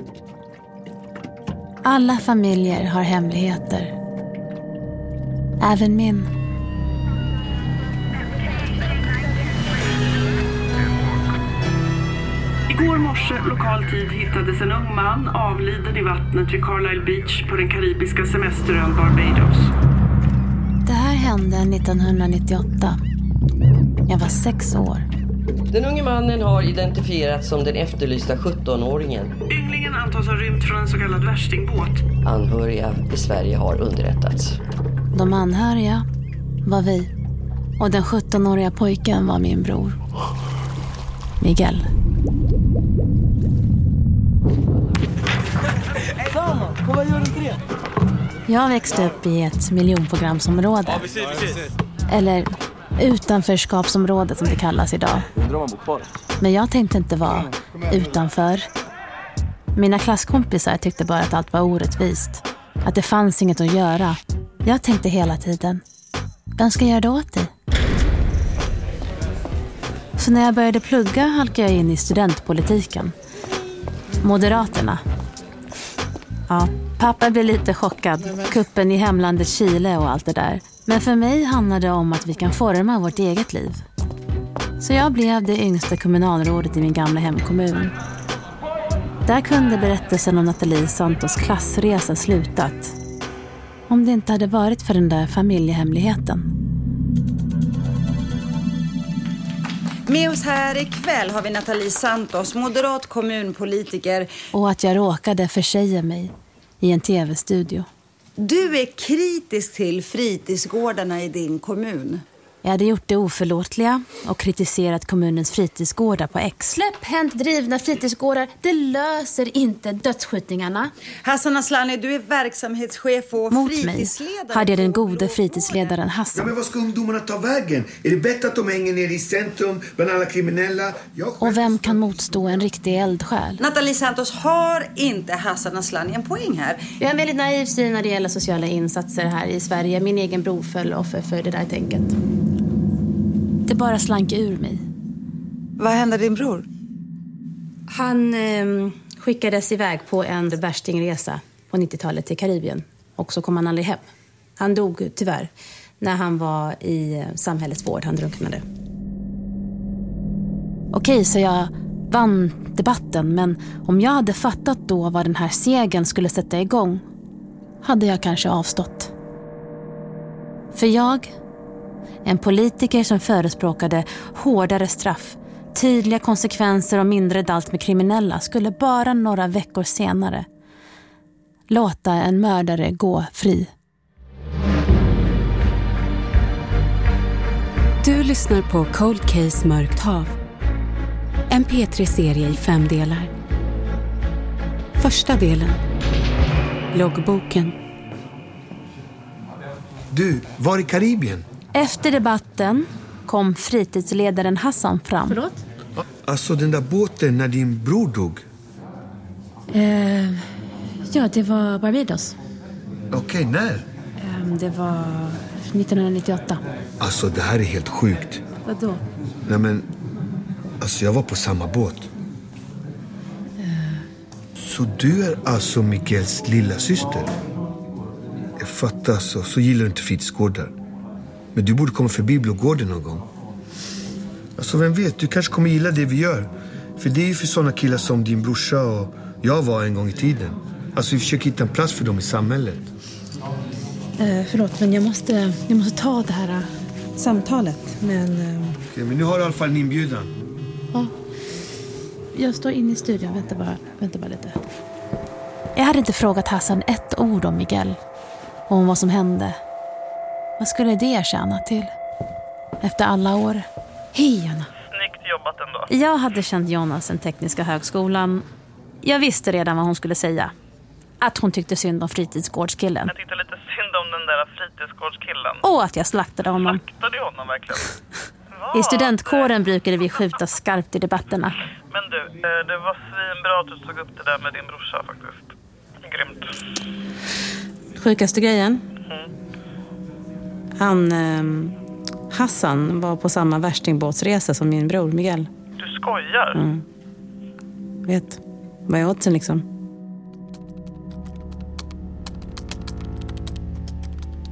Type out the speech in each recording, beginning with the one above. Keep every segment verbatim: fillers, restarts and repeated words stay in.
Alla familjer har hemligheter. Även min. Igår morse lokal tid hittades en ung man avliden i vattnet vid Carlisle Beach på den karibiska semesterön Barbados. Det här hände nittonhundranittioåtta. Jag var sex år. Den unge mannen har identifierats som den efterlysta sjuttonåringen. Ynglingen antas ha rymt från en så kallad värstingbåt. Anhöriga i Sverige har underrättats. De anhöriga var vi. Och den sjuttonåriga pojken var min bror. Miguel. Jag växte upp i ett miljonprogramsområde. Eller utanförskapsområde som det kallas idag. Men jag tänkte inte vara utanför. Mina klasskompisar tyckte bara att allt var orättvist. Att det fanns inget att göra. Jag tänkte hela tiden, vem ska göra det åt dig? Så när jag började plugga halkade jag in i studentpolitiken. Moderaterna. Ja, pappa blev lite chockad. Kuppen i hemlandet Chile och allt det där. Men för mig handlade det om att vi kan forma vårt eget liv. Så jag blev det yngsta kommunalrådet i min gamla hemkommun. Där kunde berättelsen om Nathalie Santos klassresa slutat. Om det inte hade varit för den där familjehemligheten. Med oss här ikväll har vi Nathalie Santos, moderat kommunpolitiker. Och att jag råkade försäga mig i en tv-studio. Du är kritisk till fritidsgårdarna i din kommun. Jag hade gjort det oförlåtliga och kritiserat kommunens fritidsgårdar på X. Släpp hänt drivna fritidsgårdar, det löser inte dödsskjutningarna. Hassan Aslani, du är verksamhetschef och Mot fritidsledare. mig hade jag den gode fritidsledaren Hassan. Ja, men vad ska ungdomarna ta vägen? Är det bättre att de hänger ner i centrum bland alla kriminella? Jag... Och vem kan motstå en riktig eldsjäl? Nathalie Santos, har inte Hassan Aslani en poäng här? Jag är en väldigt naiv syn när det gäller sociala insatser här i Sverige. Min egen bror föll offer för det där tänket. Det bara slank ur mig. Vad hände din bror? Han eh, skickades iväg på en värstingresa på nittiotalet till Karibien. Och så kom han aldrig hem. Han dog tyvärr när han var i samhällets vård. Han drunknade. Okej, så jag vann debatten. Men om jag hade fattat då vad den här segern skulle sätta igång, hade jag kanske avstått. För jag... En politiker som förespråkade hårdare straff, tydliga konsekvenser och mindre dalt med kriminella skulle bara några veckor senare låta en mördare gå fri. Du lyssnar på Cold Case Mörkt hav. En P tre-serie i fem delar. Första delen. Loggboken. Du, var i Karibien? Efter debatten kom fritidsledaren Hassan fram. Förlåt? Alltså den där båten när din bror dog. Eh, ja, det var Barbados. Okej, okay, när? Eh, det var nittonhundranittioåtta. Alltså det här är helt sjukt. Vadå? Nej men, alltså jag var på samma båt. Eh. Så du är alltså Miguels lilla syster? Jag fattar så, så gillar du inte fritidsgårdar. Men du borde komma förbi Blågården någon gång. Alltså vem vet, du kanske kommer gilla det vi gör. För det är ju för sådana killar som din brorsa och jag var en gång i tiden. Alltså vi försöker hitta en plats för dem i samhället. Eh, förlåt, men jag måste, jag måste ta det här uh, samtalet. Men, uh... Okej, men nu har du i alla fall en inbjudan. Ja, jag står inne i studion, vänta bara, vänta bara lite. Jag hade inte frågat Hassan ett ord om Miguel. Och om vad som hände. Vad skulle det tjäna till? Efter alla år. Hej, Jonna. Snyggt jobbat ändå. Jag hade känt Jonna sen tekniska högskolan. Jag visste redan vad hon skulle säga. Att hon tyckte synd om fritidsgårdskillen. Jag tyckte lite synd om den där fritidsgårdskillen. Och att jag slaktade honom. Slaktade du honom verkligen? I studentkåren brukade vi skjuta skarpt i debatterna. Men du, det var svinbra att du tog upp det där med din brorsa faktiskt. Grymt. Sjukaste grejen? Mm. Han, eh, Hassan, var på samma värstingbåtsresa som min bror Miguel. Du skojar? Mm. Vet, vad är oddsen liksom?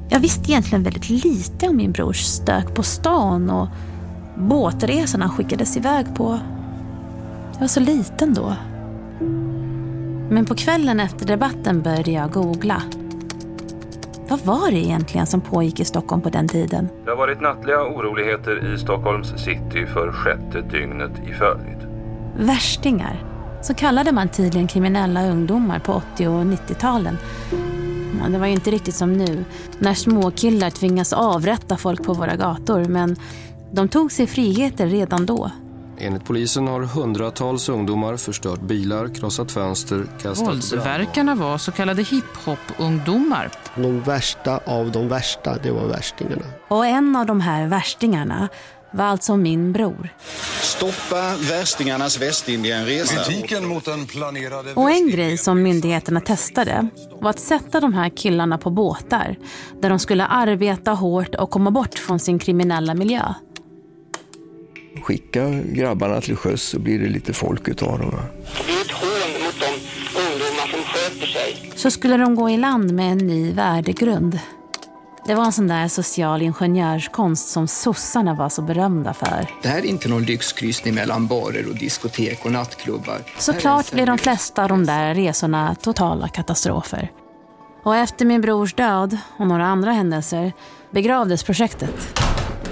Jag visste egentligen väldigt lite om min brors stök på stan och båtresorna skickades iväg på. Jag var så liten då. Men på kvällen efter debatten började jag googla. Vad var det egentligen som pågick i Stockholm på den tiden? Det har varit nattliga oroligheter i Stockholms city för sjätte dygnet i följd. Värstingar. Så kallade man tydligen kriminella ungdomar på åttio- och nittio-talen. Ja, det var ju inte riktigt som nu, när små killar tvingas avrätta folk på våra gator. Men de tog sig friheter redan då. Enligt polisen har hundratals ungdomar förstört bilar, krossat fönster, kastat... Våldsverkarna var så kallade hiphop-ungdomar. De värsta av de värsta, det var värstingarna. Och en av de här värstingarna var alltså min bror. Stoppa värstingarnas Västindienresa. Kritiken mot den planerade... Och en grej som myndigheterna testade var att sätta de här killarna på båtar där de skulle arbeta hårt och komma bort från sin kriminella miljö. Skicka grabbarna till sjöss så blir det lite folk utav dem. Det är ett hån mot de ungdomar som sköter sig. Så skulle de gå i land med en ny värdegrund. Det var en sån där social ingenjörskonst som sossarna var så berömda för. Det här är inte någon lyxkryssning mellan barer och diskotek och nattklubbar. Såklart blev de flesta av de där resorna totala katastrofer. Och efter min brors död och några andra händelser begravdes projektet.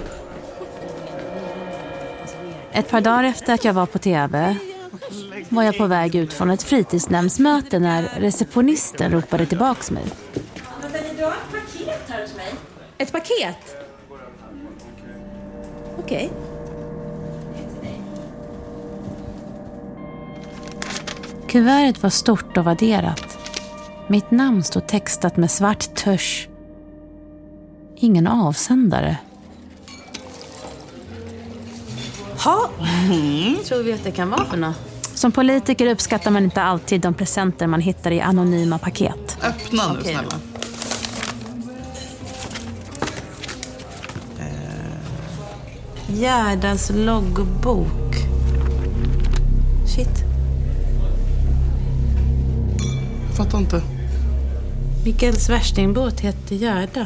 Ett par dagar efter att jag var på tv var jag på väg ut från ett fritidsnämndsmöte när receptionisten ropade tillbaks mig. Nathalie, du har ett paket här hos mig. Ett paket? Okej. Okay. Kuvertet var stort och vadderat. Mitt namn stod textat med svart tusch. Ingen avsändare. Ha. Mm. Tror vi att det kan vara för något? Som politiker uppskattar man inte alltid de presenter man hittar i anonyma paket. Öppna nu, okay, snälla. Eh. Gerdas loggbok. Shit. Fattar inte. Mikkels värstingbåt hette Gerda.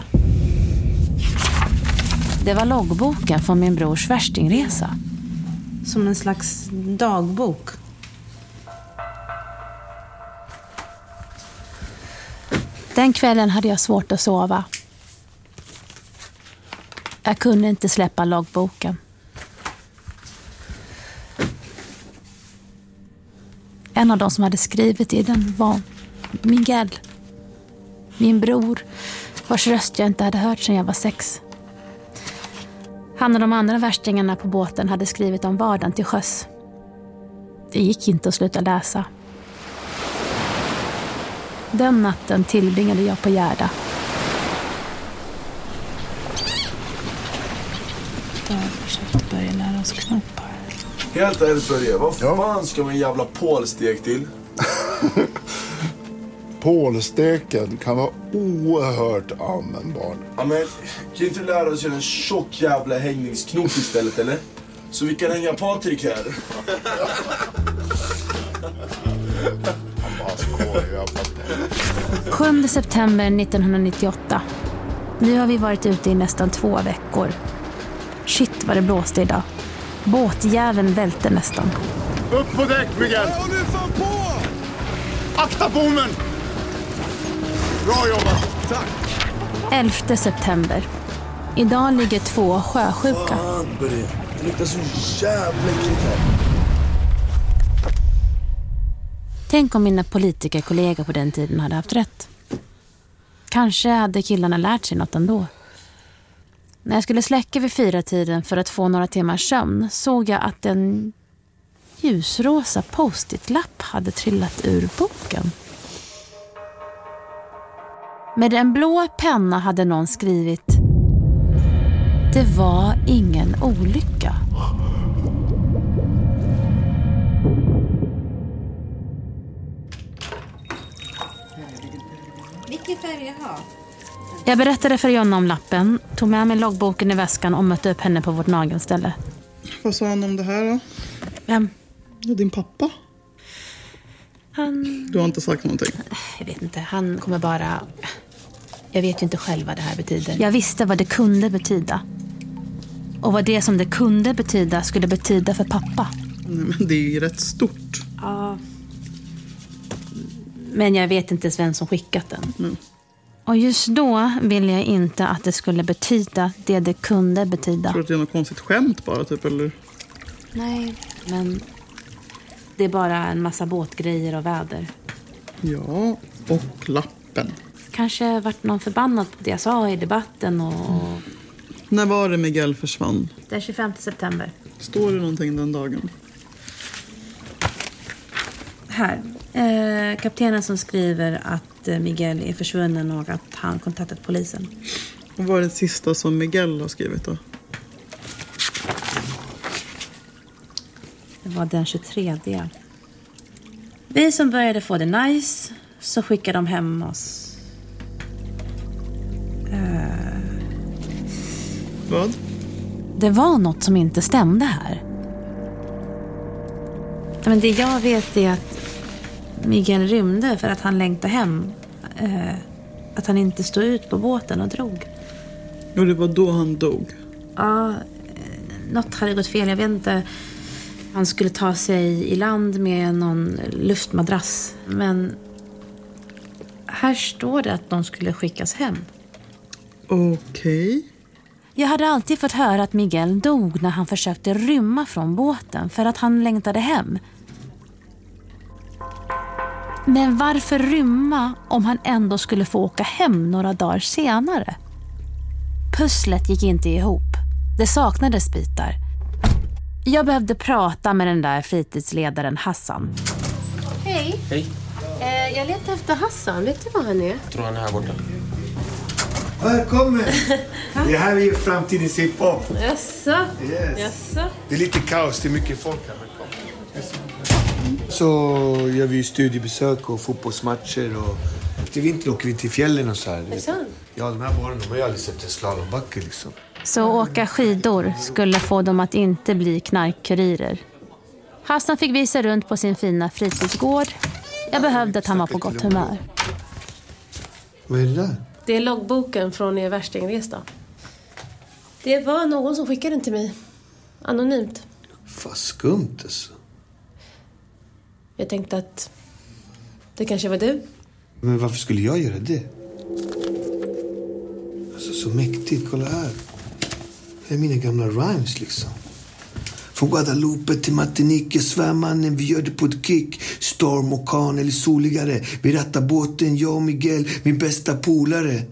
Det var loggboken från min brors värstingresa. Som en slags dagbok. Den kvällen hade jag svårt att sova. Jag kunde inte släppa loggboken. En av de som hade skrivit i den var Miguel. Min bror, vars röst jag inte hade hört sedan jag var sex. Han och de andra värstingarna på båten hade skrivit om vardagen till sjöss. Det gick inte att sluta läsa. Den natten tillbringade jag på Gerda. Då försökte Börje lära oss knopar. Helt ärligt Börje, vad fan ska man en jävla pålstek till? Pålsteken kan vara oerhört användbar. Ja, men kan inte lära oss göra en tjock jävla hängningsknop istället, eller? Så vi kan hänga Patrik här. sjunde september nittonhundranittioåtta. Nu har vi varit ute i nästan två veckor. Shit vad det blåste idag. Båtjäveln välte nästan. Upp på däck, Miguel! Jag håller fan på! Akta bommen! Bra jobbat! Tack! elfte september. Idag ligger två sjösjuka. Fan, Börje. Det luktar så jävla äckligt här. Tänk om mina politikerkollegor på den tiden hade haft rätt. Kanske hade killarna lärt sig något ändå. När jag skulle släcka vid fyra tiden för att få några timmars sömn såg jag att en ljusrosa post-it-lapp hade trillat ur boken. Med en blå penna hade någon skrivit: det var ingen olycka. Vilken färg jag har? Jag berättade för Jonna om lappen, tog med mig loggboken i väskan och mötte upp henne på vårt nagelställe. Vad sa han om det här då? Vem? Ja, din pappa. Han... Du har inte sagt någonting? Jag vet inte, han kommer bara... Jag vet ju inte själv vad det här betyder. Jag visste vad det kunde betyda. Och vad det som det kunde betyda skulle betyda för pappa. Nej, men det är ju rätt stort. Ja. Men jag vet inte ens vem som skickat den. Mm. Och just då ville jag inte att det skulle betyda det det kunde betyda. Tror du att det är något konstigt skämt bara typ, eller? Nej, men det är bara en massa båtgrejer och väder. Ja, och lappen. Kanske varit någon förbannad på det jag sa i debatten och... Mm. När var det Miguel försvann? Den tjugofemte september. Står det någonting den dagen? Här. Eh, kaptenen som skriver att eh, Miguel är försvunnen och att han kontaktat polisen. Och vad är det sista som Miguel har skrivit då? Det var den tjugotredje. Vi som började få det nice, så skickade de hem oss. Eh... Vad? Det var något som inte stämde här. Men det jag vet är att Miguel rymde för att han längtade hem. Eh, att han inte stod ut på båten och drog. Och det var då han dog? Ja, något hade gått fel, jag vet inte. Han skulle ta sig i land med någon luftmadrass. Men här står det att de skulle skickas hem. Okej. Okay. Jag hade alltid fått höra att Miguel dog när han försökte rymma från båten för att han längtade hem. Men varför rymma om han ändå skulle få åka hem några dagar senare? Pusslet gick inte ihop. Det saknades bitar. Jag behövde prata med den där fritidsledaren Hassan. Hej. Hej. Eh, jag letar efter Hassan. Vet du var han är? Jag tror han är här borta. Välkommen! Det här är ju framtidens hiphop. Jaså? Yes. Jaså? Det är lite kaos, det är mycket folk här. Så gör vi studiebesök och fotbollsmatcher och till vintern åker vi till fjällen och så här. Är det sant? Ja, de här barnen, de har ju aldrig sett en slalombacke liksom. Så åka skidor skulle få dem att inte bli knarkkurirer. Hassan fick visa runt på sin fina fritidsgård. Jag behövde att han var på gott humör. Vad är det där? Det är loggboken från er värstingresa. Det var någon som skickade den till mig. Anonymt. Fan skumt alltså. Jag tänkte att det kanske var du. Men varför skulle jag göra det? Alltså så mäktigt, kolla här. Det är mina gamla rhymes liksom. Från Guadalupe till Martinique, svärmannen, vi gör det på ett kick. Storm, orkan eller soligare. Vi rattar båten, jag och Miguel, min bästa polare.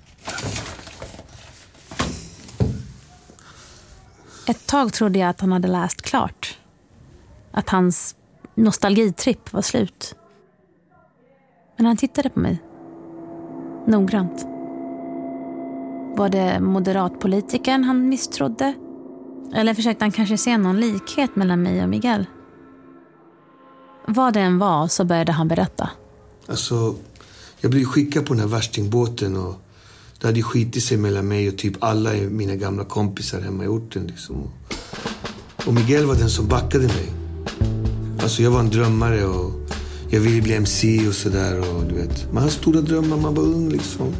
Ett tag trodde jag att han hade läst klart. Att hans nostalgitripp var slut. Men han tittade på mig. Noggrant. Var det moderatpolitikern han misstrodde? Eller försökte han kanske se någon likhet mellan mig och Miguel? Vad det än var så började han berätta. Alltså, jag blev skickad på den här värstingbåten och det hade skitit sig mellan mig och typ alla mina gamla kompisar hemma i orten liksom. Och Miguel var den som backade mig. Alltså jag var en drömmare och jag ville bli M C och sådär och du vet. Man har stora drömmar, man var ung liksom.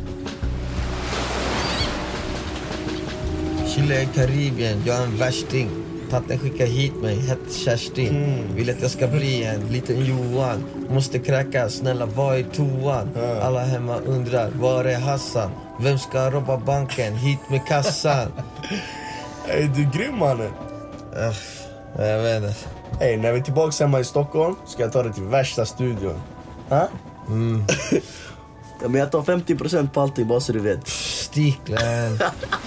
Chile i Karibien, jag är en värsting. Tanten skickar hit mig, hett Kerstin. Mm. Vill att jag ska bli en liten Johan. Måste kräka, snälla var i toan. Mm. Alla hemma undrar, var är Hassan? Vem ska robba banken? Hit med kassan. Är du grym mannen? Uh, jag vet inte. Hej, när vi är tillbaka hemma i Stockholm ska jag ta det till värsta studion. Ha? Mm. Ja, men jag tar femtio procent på allting, bara så du vet. Stiklen.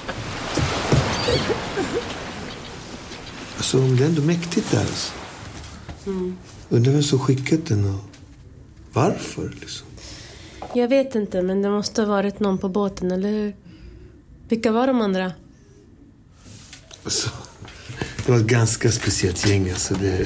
Alltså om det är ändå mäktigt där alltså. Mm. Undrar vem som skickat den och varför liksom. Jag vet inte, men det måste ha varit någon på båten, eller hur? Vilka var de andra? Alltså, det var ett ganska speciellt gäng alltså. Det...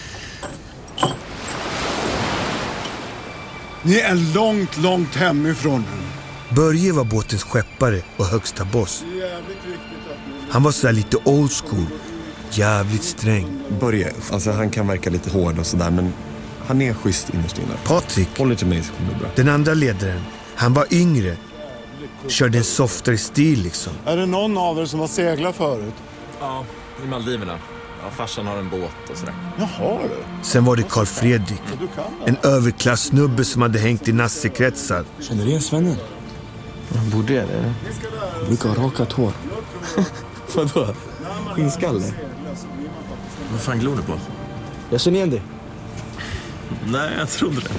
Ni är långt, långt hemifrån. Börje var båtens skeppare och högsta boss. Han var så där lite old school. Jävligt sträng. Börje, alltså han kan verka lite hård och sådär, men han är schysst innerst inne. Patrik, håller till mig så kommer det bra. Den andra ledaren, han var yngre. körde en softare stil liksom. Är det någon av er som har seglat förut? Ja, i Maldiverna. Ja, farsan har en båt och sådär. Jaha du. Sen var det Carl Fredrik. En överklassnubbe som hade hängt i nassekretsar. Känner du igen Svennen? Han borde det, eller? Han brukar ha rakat hår. Vadå? Skinnskalle? Vad fan glor du på? Jag känner igen dig. Nej, jag trodde det.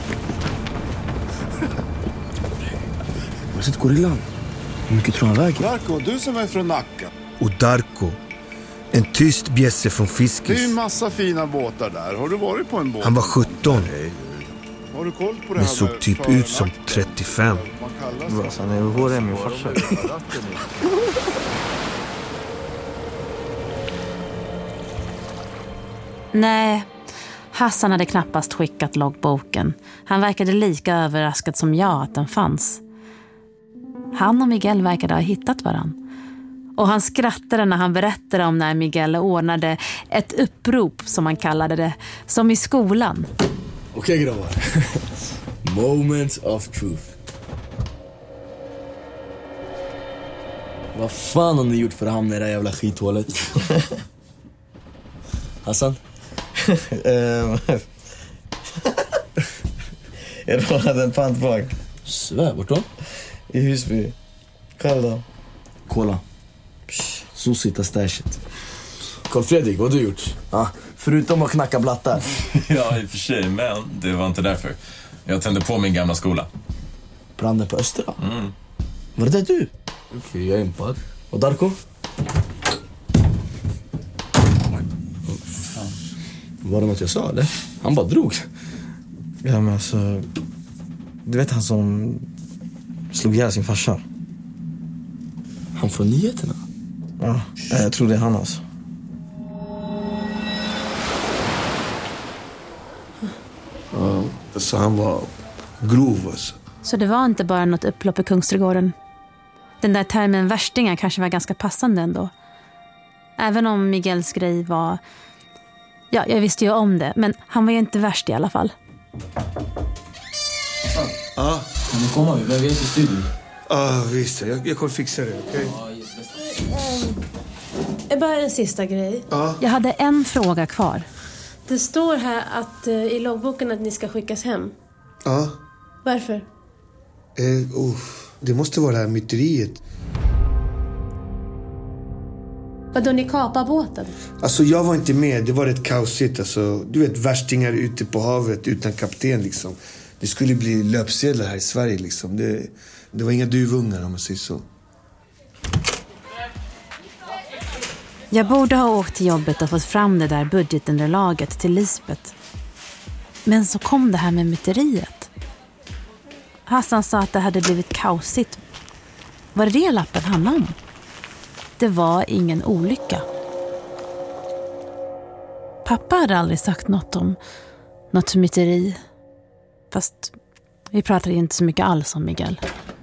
Jag har sett gorillan. Hur mycket tror han väger? Darko, du som är från Nacka. Och Darko, en tyst bjässe från Fiskis. Det är en massa fina båtar där. Har du varit på en båt? Han var sjutton. Har du koll på det men här såg typ ut som trettiofem. Vad, han är hårdare än min farsa. Nej, Hassan hade knappast skickat loggboken. Han verkade lika överraskad som jag att den fanns. Han och Miguel verkade ha hittat varann. Och han skrattade när han berättade om när Miguel ordnade ett upprop, som han kallade det, som i skolan. Okej grabbar. Moment of truth. Vad fan har ni gjort för att hamna i det här jävla skithålet? Hassan? Jag rådde en pantbank. Svär, vart då? I Husby. Själv då? Kolla. Så sitter stashet. Carl Fredrik, vad har du gjort? Ah, förutom att knacka blattar. Ja, i och för sig, men det var inte därför. Jag tände på min gamla skola. Branden på Östra? Mm. Var det där du? Okej, okay, jag är impad. Och Darko? Var det något jag sa, eller? Han bara drog. Ja, men alltså... Du vet han som slog ihjäl sin farsa? Han från nyheterna? Ja, jag tror det är han alltså. Ja, så han var grov alltså. Så det var inte bara något upplopp i Kungsträdgården. Den där termen värstingar kanske var ganska passande ändå. Även om Miguels grej var... Ja, jag visste ju om det, men han var ju inte värst i alla fall. Ja. Kan du komma? Vi behöver inte i studion. Ja, visst. Jag, jag kommer fixa det, okej? Okay? Bara en sista grej. Ja. Jag hade en fråga kvar. Det står här att uh, i loggboken att ni ska skickas hem. Ja. Varför? Eh, oh, det måste vara det här myteriet. Vadå, ni kapar båten? Alltså jag var inte med, det var rätt kaosigt. Alltså, du vet, värstingar ute på havet utan kapten liksom. Det skulle bli löpsedlar här i Sverige liksom. Det, det var inga duvungar om man säger så. Jag borde ha åkt till jobbet och fått fram det där budgetunderlaget till Lisbeth. Men så kom det här med myteriet. Hassan sa att det hade blivit kaosigt. Var det det lappen handlade om? Det var ingen olycka. Pappa hade aldrig sagt något om något myteri. Fast vi pratade inte så mycket alls om Miguel.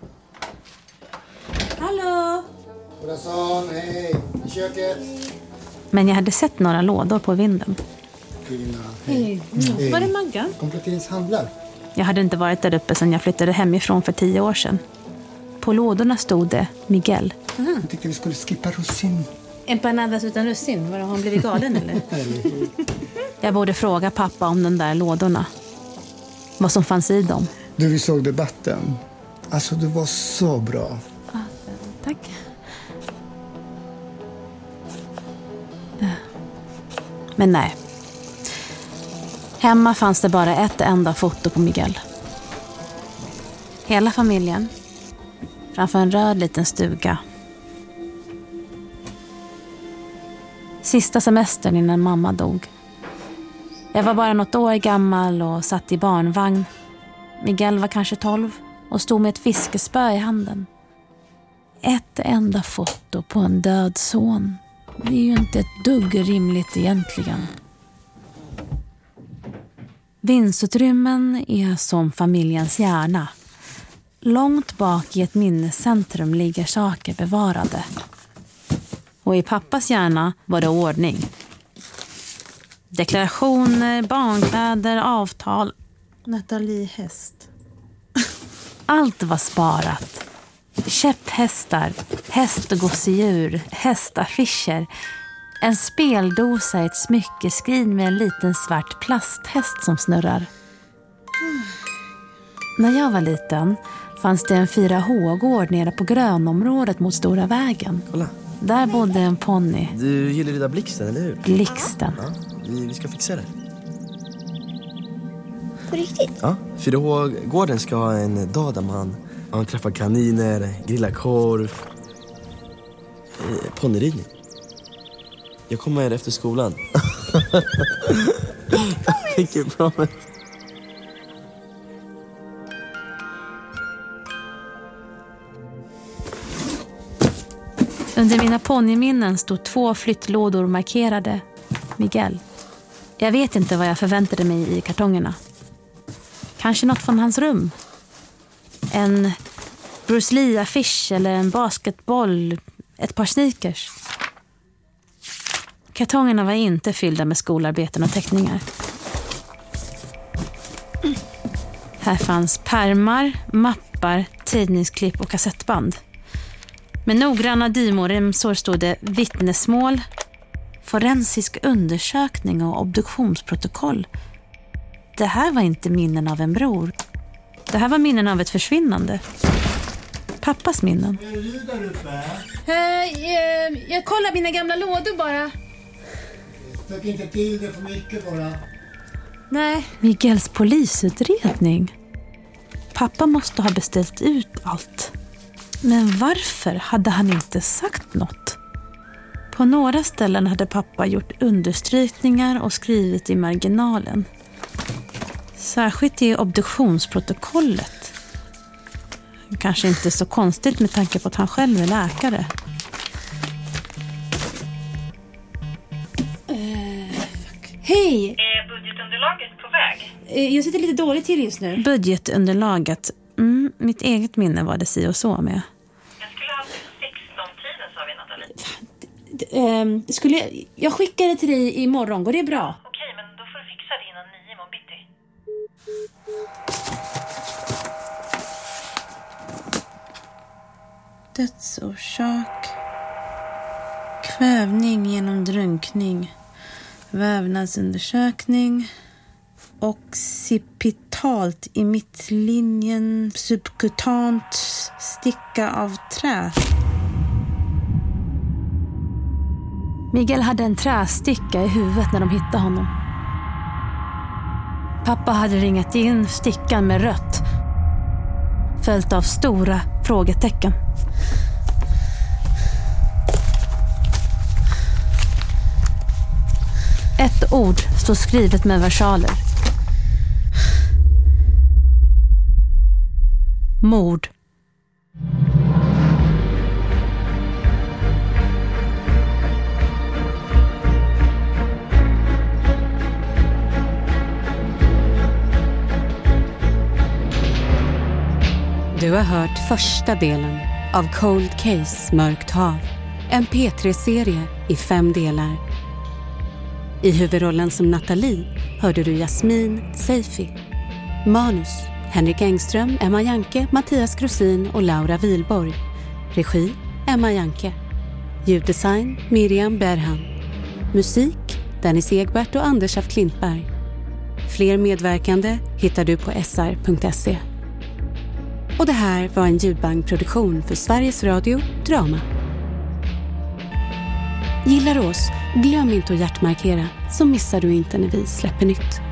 Hallå! Corazon, hej! I köket. Men jag hade sett några lådor på vinden. Kina, hej. Mm. Var är Maggan? Kompletteringshandlar. Jag hade inte varit där uppe sedan jag flyttade hemifrån för tio år sedan. På lådorna stod det Miguel. Mm. Jag tyckte vi skulle skippa russin. Empanadas utan russin? Var har hon blivit galen eller? Jag borde fråga pappa om de där lådorna. Vad som fanns i dem. Du, vi såg debatten. Alltså, det var så bra. Ah, tack. Men nej. Hemma fanns det bara ett enda foto på Miguel. Hela familjen. Framför en röd liten stuga. Sista semestern innan mamma dog. Jag var bara något år gammal och satt i barnvagn. Miguel var kanske tolv och stod med ett fiskespö i handen. Ett enda foto på en död son. Det är ju inte ett dugg rimligt egentligen. Vindsutrymmen är som familjens hjärna. Långt bak i ett minnescentrum ligger saker bevarade. Och i pappas hjärna var det ordning. Deklarationer, barnkläder, avtal. Nathalie Häst. Allt var sparat. Käpphästar, häst- och gosedjur, hästaffischer. En speldosa, ett smyckeskrin med en liten svart plasthäst som snurrar. När jag var liten fanns det en fyra H-gård nere på grönområdet mot Stora vägen. Kolla. Där bodde en ponny. Du gillar det där Blixten, eller hur? Blixten. Ja, vi, vi ska fixa det. På riktigt? Ja, fyra H-gården ska ha en dag där man, man träffar kaniner, grillar korv, eh, ponnyridning. Jag kommer efter skolan. Vilken promise. Under mina ponnyminnen stod två flyttlådor markerade Miguel. Jag vet inte vad jag förväntade mig i kartongerna. Kanske något från hans rum. En Bruce Lee-affisch eller en basketboll, ett par sneakers. Kartongerna var inte fyllda med skolarbeten och teckningar. Här fanns pärmar, mappar, tidningsklipp och kassettband. Med noggranna dimoremsor stod det vittnesmål, forensisk undersökning och obduktionsprotokoll. Det här var inte minnen av en bror. Det här var minnen av ett försvinnande. Pappas minnen. Är du där uppe? Uh, jag kollar mina gamla lådor bara. Stök inte till det för mycket bara. Nej. Miguels polisutredning. Pappa måste ha beställt ut allt. Men varför hade han inte sagt något? På några ställen hade pappa gjort understrykningar och skrivit i marginalen. Särskilt i obduktionsprotokollet. Kanske inte så konstigt med tanke på att han själv är läkare. Uh, Hej! Är budgetunderlaget på väg? Uh, jag sitter lite dåligt till just nu. Budgetunderlaget. Mm, mitt eget minne var det si och så med. Jag skulle ha haft sexton-tiden, sa vi, Nathalie. D- um, skulle jag, jag skickar det till dig imorgon, går det bra? Okej, men då får du fixa det innan nio imorgon bitti. Dödsorsak. Kvävning genom drunkning. Vävnadsundersökning. Occipitalt i mittlinjen. Subkutant sticka av trä. Miguel hade en trästicka i huvudet när de hittade honom. Pappa hade ringat in stickan med rött, följt av stora frågetecken. Ett ord stod skrivet med versaler. Mord. Du har hört första delen av Cold Case Mörkt hav. En P tre-serie i fem delar. I huvudrollen som Nathalie hörde du Jasmin Seifi. Manus Henrik Engström, Emma Janke, Mattias Grosin och Laura Wilborg. Regi Emma Janke. Ljuddesign Miriam Berhan. Musik Dennis Egbert och Anders af Klintberg. Fler medverkande hittar du på s r punkt se. Och det här var en ljudbankproduktion för Sveriges Radio Drama. Gillar du oss? Glöm inte att hjärtmarkera så missar du inte när vi släpper nytt.